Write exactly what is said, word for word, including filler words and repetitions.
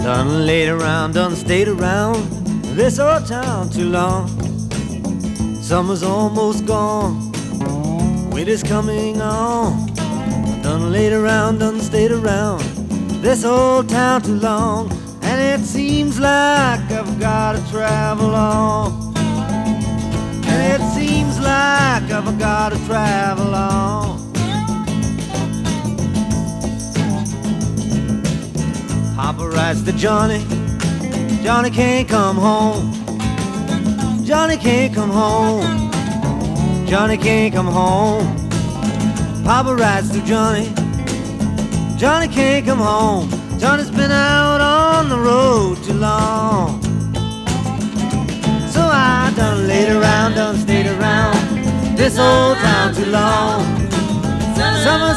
Done laid around, done stayed around this old town too long. Summer's almost gone, winter's coming on. Done laid around, done stayed around this old town too long. And it seems like I've gotta travel on. And it seems like I've gotta travel on. Papa writes to Johnny, Johnny can't come home. Johnny can't come home. Johnny can't come home. Papa writes to Johnny, Johnny can't come home. Johnny's been out on the road too long. So I done laid around, done stayed around this old town too long. Summer's